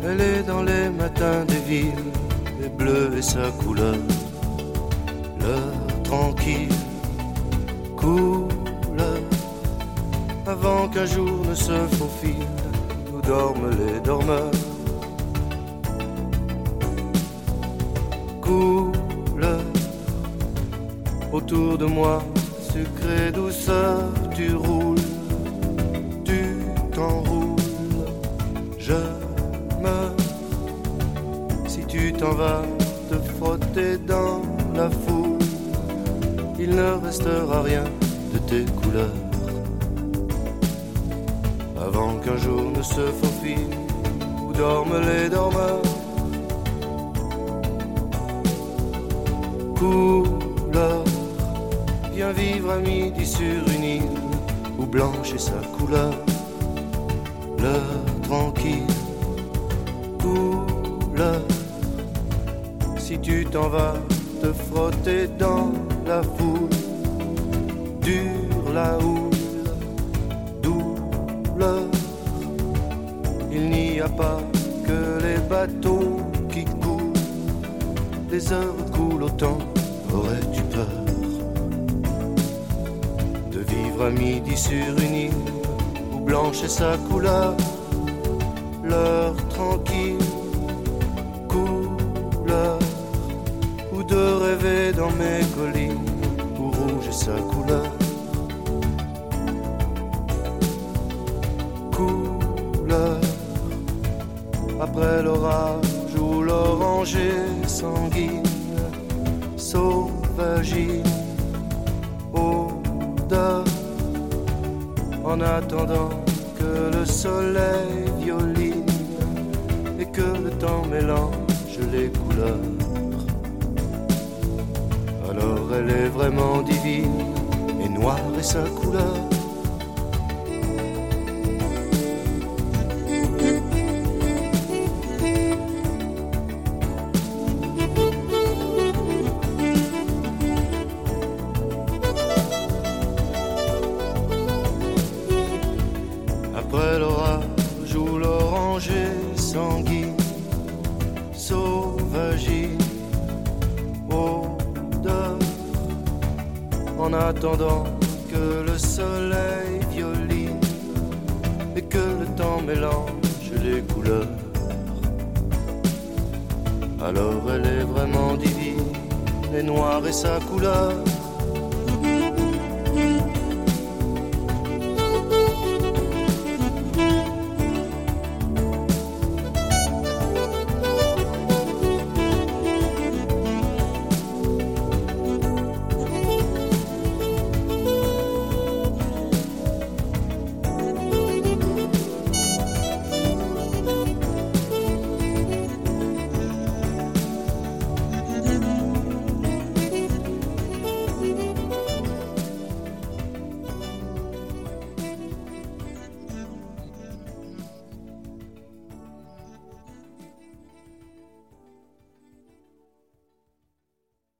Elle est dans les matins des villes, les bleus et sa couleur. L'heure tranquille, couleur, avant qu'un jour ne se faufile, où dorment les dormeurs. Couleur, autour de moi, sucré douceur, tu roules, tu t'enroules, je meurs. Si tu t'en vas te frotter dans la foule, il ne restera rien de tes couleurs. Avant qu'un jour ne se faufile, où dorment les dormeurs. Couleur, viens vivre à midi sur une île où blanche est sa couleur. L'heure tranquille, couleur, si tu t'en vas te frotter dans la foule, dure la houle, douleur. Il n'y a pas que les bateaux qui coulent, les heures coulent autant, aurais-tu peur de vivre à midi sur une île où blanche est sa couleur? L'heure tranquille, couleur, ou de rêver dans mes collines où rouge est sa couleur. Couleur, après l'orage ou l'oranger sanguine, sauvagine, odeur, en attendant que le soleil violine et que le temps mélange les couleurs. Alors elle est vraiment divine et noire est sa couleur. Après l'orage ou l'oranger sanguine, sauvagine, odeur, en attendant que le soleil violine et que le temps mélange les couleurs. Alors elle est vraiment divine et noire est sa couleur.